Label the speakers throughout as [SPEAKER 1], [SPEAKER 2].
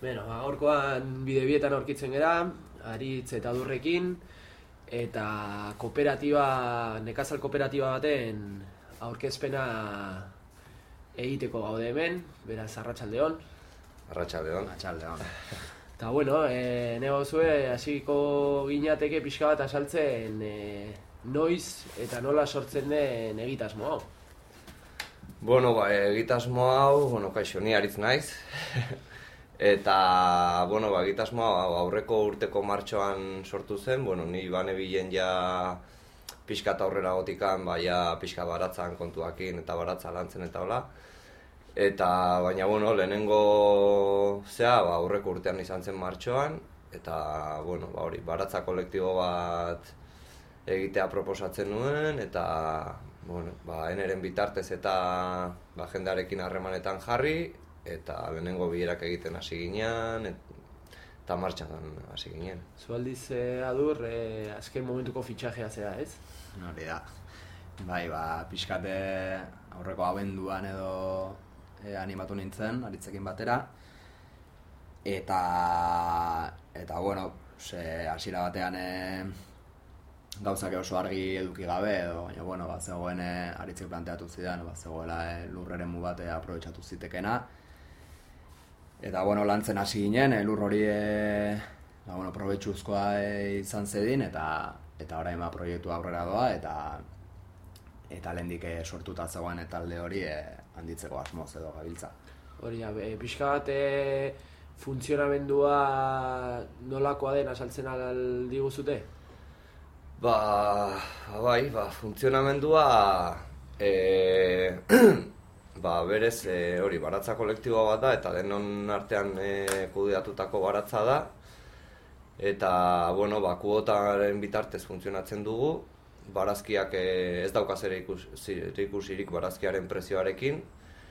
[SPEAKER 1] Bueno, gaurkoan bidebietan aurkitzen gera, Aritz eta Durrekin, eta nekazal kooperatiba baten aurkezpena egiteko gaude hemen, beraz arratsaldeon.
[SPEAKER 2] Arratsaldeon.
[SPEAKER 1] Eta bueno, nego zue, hasiko ginateke pixka bat asaltzen noiz eta nola sortzen den egitasmo hau.
[SPEAKER 2] Bueno, egitasmo hau, kaixo, ni Aritz naiz. Eta, egitasmo hau aurreko urteko martxoan sortu zen, ni banebilen ja pixkat aurrera gotikan, pixkat baratzan kontuakin eta baratza lantzen eta hola. Eta, baina, lehenengo aurreko urtean izan zen martxoan, eta, baratza kolektibo bat egitea proposatzen nuen, eta, eneren bitartez eta jendearekin harremanetan jarri, eta lehenengo bilerak egiten hasi ginean, eta martxan hasi ginen.
[SPEAKER 1] Zualdiz, Adur, azken momentuko fitxajea zera, ez?
[SPEAKER 3] Hori da. Pixkate aurreko abenduan edo animatu nintzen, Aritzekin batera. Eta hasiera batean gauzak oso argi eduki gabe, baina zegoen Aritzek planteatu zidan, zegoela lurreremu bat aprobetxatu zitekena. Eta lantzen hasi ginen, lur hori probetxuzkoa izan zedin, eta orain proiektu aurrera doa, eta lehendik sortuta zegoen talde hori handitzeko asmoz edo gabiltza.
[SPEAKER 1] Hori, pixka bat funtzionamendua nolakoa den asaltzen aldiguzute?
[SPEAKER 2] Funtzionamendua berez hori baratza kolektiboa bat da, eta denon artean kudeatutako baratza da. Eta, kuotaren bitartez funtzionatzen dugu. Barazkiak ez daukaz ere ikusirik barazkiaren prezioarekin.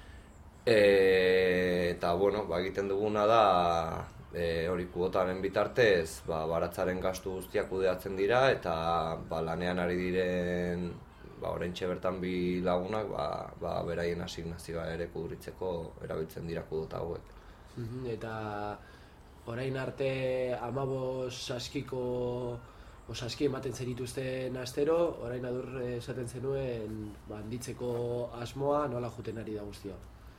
[SPEAKER 2] Eta, egiten duguna da, hori kuotaren bitartez, baratzaren gastu guztiak kudeatzen dira, eta lanean ari diren oraintxe bertan bi lagunak beraien asignazioa ere kudritzeko erabiltzen dira kuota hauek.
[SPEAKER 1] Eta orain arte 15 saski ematen zenituzten astero, orain Adur esaten zenuen handitzeko asmoa nola juten ari da guztia?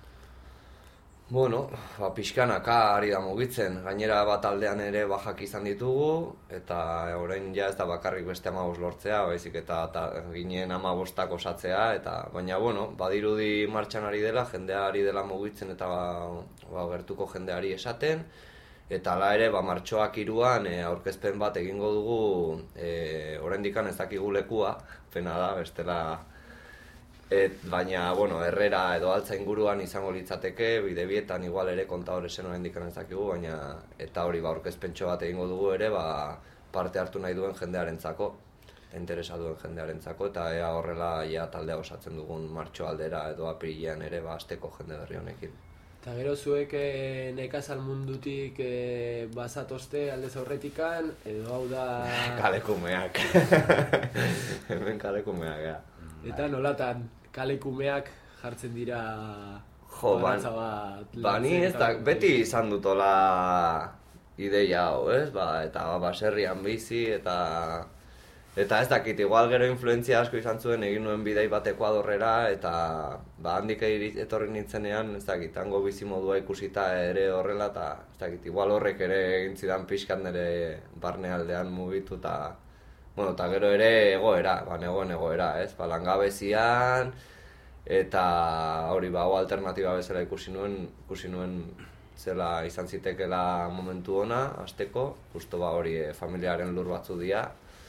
[SPEAKER 2] Pixkanaka ari da mugitzen, gainera bat aldean ere bajak izan ditugu, eta orain ja ez da bakarrik beste 15 lortzea, baizik eta ginen 15 osatzea, baina badirudi martxan ari dela, jendea ari dela mugitzen eta gertuko jendeari esaten, eta hala ere martxoak 3an aurkezpen bat egingo dugu, oraindikan ez dakigu lekua, pena da, bestela. Baina, Herrera edo Altza inguruan izango litzateke, bidebietan igual ere Kontadoresen oraindik ez dakigu, baina eta hori aurkezpentxo bat egingo dugu ere, parte hartu nahi duen jendearentzako, interesa duen jendearentzako, eta ea horrela taldea osatzen dugun martxo aldera edo apirilean ere hasteko jende berri honekin.
[SPEAKER 1] Eta gero zuek nekazal mundutik bazatozte aldez aurretikan, edo hau da...
[SPEAKER 2] Kalekumeak. Hemen kalekumeak, ja.
[SPEAKER 1] Eta nolatan kalekumeak jartzen dira baratza bat...
[SPEAKER 2] Ni ez da, beti izan dutola ideia hau, ez? Eta baserrian bizi, eta ez dakit, igual gero influentzia asko izan zuen egin nuen bidai bat Ekuadorrera, eta handik etorri nintzenean, ez dakit, hango bizimodua ikusita ere horrela, eta ez dakit, igual horrek ere egin zidan pixkat nire barnealdean mugitu, eta gero ere egoera, negoen egoera, ez? Langabezian, eta hori alternatiba bezala ikusi nuen zela izan zitekela momentu ona, hasteko, justo hori familiaren lur batzu dira,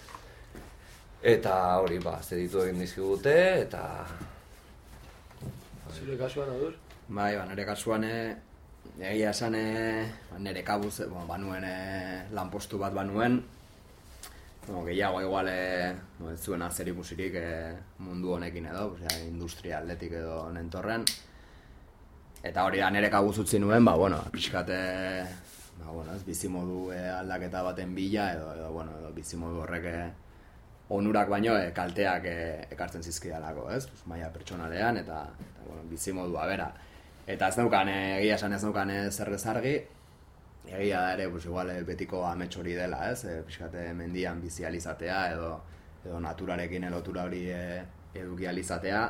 [SPEAKER 2] eta hori zeditu egin dizkigute, eta...
[SPEAKER 1] Zure kasuan, Adur?
[SPEAKER 3] Nire kasuan egia esan nire kabuz, banuen lanpostu bat banuen, gehiago igual ez zuen zer ikusirik mundu honekin edo, industria aldetik edo nentorren. Eta hori da nire kabuz utzi nuen, pixkate bizimodu aldaketa baten bila edo bizimodu horrek onurak baino kalteak ekartzen zizkidalako, ez? Maila pertsonalean eta bizimodua bera. Eta ez neukan, egia esan ez neukan zer argi, egia da ere, pues igual betiko amets hori dela, ez? Pixkate mendian bizializatea edo naturarekin lotura hori eduki alizatea.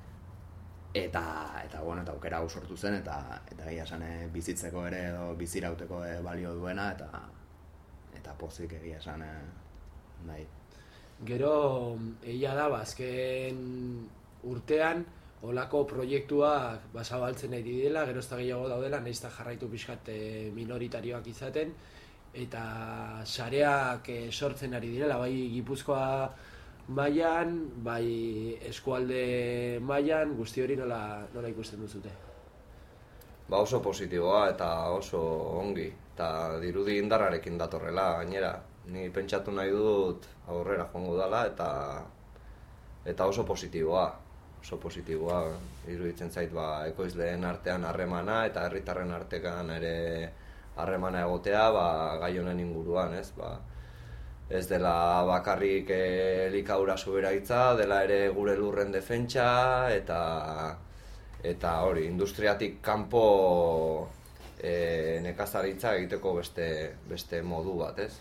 [SPEAKER 3] Eta bueno, eta aukera hau sortu zen, eta egia esan bizitzeko ere edo bizirauteko balio duena, eta pozik egia esan nahi.
[SPEAKER 1] Gero, egia da, azken urtean, olako proiektuak zabaltzen nahi dira, gero ez da gehiago daudela, nahiz eta jarraitu pixkat minoritarioak izaten, eta sareak sortzen ari direla, bai Gipuzkoa mailan, bai eskualde mailan, guzti hori nola ikusten duzute?
[SPEAKER 2] Ba oso positiboa eta oso ongi, eta dirudi indarrarekin datorrela, gainera. Ni pentsatu nahi dut aurrera joango dela eta oso positiboa. Oso positiboa, iruditzen zait ekoizleen artean harremana eta herritarren artean ere harremana egotea gai honen inguruan, ez? Ez dela bakarrik elikadura soberaitza, dela ere gure lurren defentsa eta hori, industriatik kanpo nekazaritza egiteko beste modu bat, ez?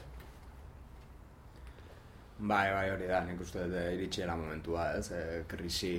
[SPEAKER 3] Bai, hori da, nik uste dut iritsiela momentua, ez? Krisi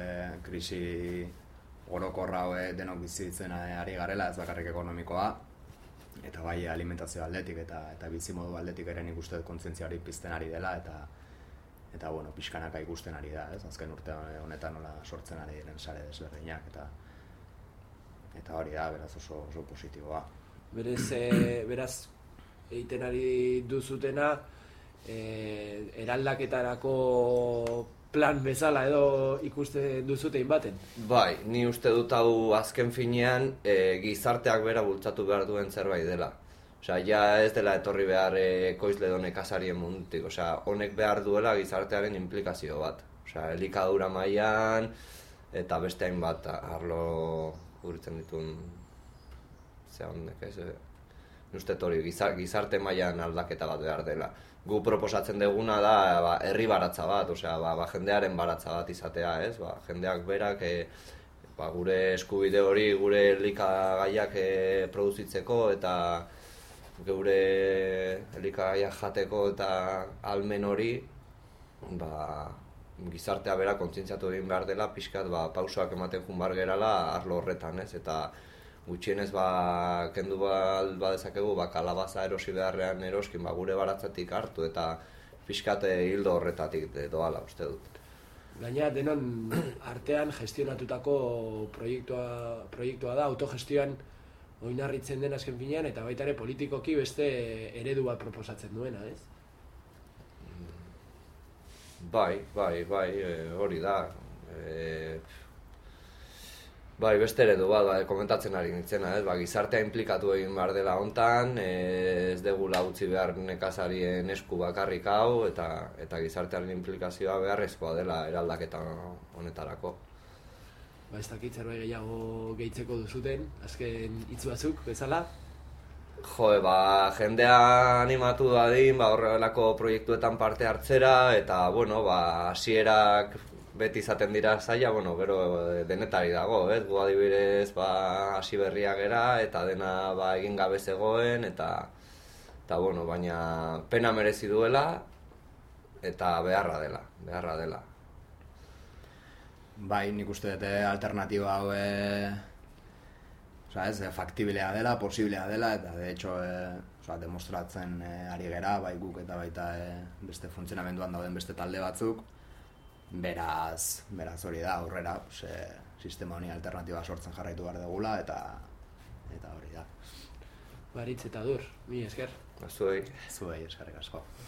[SPEAKER 3] orokorra denok bizitzen ari garela, ez bakarrik ekonomikoa, eta bai alimentazio aldetik eta bizimodu aldetik ere nik uste dut kontzientzia hori pizten ari dela, eta bueno, pixkanaka ikusten ari da, ez? Azken urte honetan nola sortzen ari diren sare desberdinak, eta hori da, beraz oso positiboa.
[SPEAKER 1] Beraz, egiten ari duzutena, eraldaketarako plan bezala edo ikusten duzutein baten?
[SPEAKER 2] Bai, ni uste dut hau azken finean gizarteak bera bultzatu behar duen zerbait dela. Osea, ja ez dela etorri behar ekoizle edo nekazarien mundutik. Osea, honek behar duela gizartearen implikazio bat. Osea, elikadura mailan eta beste hainbat arlo guritzen dituen honek ez. Uste hori gizarte mailan aldaketa bat behar dela. Gu proposatzen duguna da herri baratza bat, osea, jendearen baratza bat izatea, ez? Jendeak berak gure eskubide hori, gure elikagaiak produzitzeko eta gure elikagaiak jateko eta almen hori gizartea bera kontzientziatu egin behar dela, pixkat pausoak ematen joan behar gerala arlo horretan, ez? Eta gutxienez kendu badezakegu kalabaza erosi beharrean eroskin gure baratzatik hartu eta pixkat hildo horretatik doala uste dut.
[SPEAKER 1] Gainera denon artean gestionatutako proiektua da, autogestioan oinarritzen den azken finean eta baita ere politikoki beste eredu bat proposatzen duena, ez?
[SPEAKER 2] Bai, hori da. Bai, beste eredu bat, komentatzen ari nintzena, ez? Gizartea implikatu egin behar dela hontan, ez degula utzi behar nekazarien esku bakarrik hau, eta gizartearen implikazioa beharrezkoa dela eraldaketa honetarako.
[SPEAKER 1] Ez dakit zerbait gehiago gehitzeko duzuten, azken hitz batzuk bezala?
[SPEAKER 2] Jo, jendea animatu dadin, horrelako proiektuetan parte hartzera, eta, hasierak beti izaten dira zaila, gero denetari dago, ez? Gu adibidez, hasi berriak gera, eta dena egin gabe zegoen, eta baina pena merezi duela, eta beharra dela.
[SPEAKER 3] Bai, nik uste dut alternatiba hau faktibilea dela, posiblea dela, eta de hecho demostratzen ari gera, bai guk eta baita beste funtzionamenduan dauden beste talde batzuk. Beraz hori da, aurrera, sistema honi alternatiba sortzen jarraitu behar dugula, eta hori da.
[SPEAKER 1] Baritz eta dur, mi esker.
[SPEAKER 2] Zuei,
[SPEAKER 3] eskerrik asko.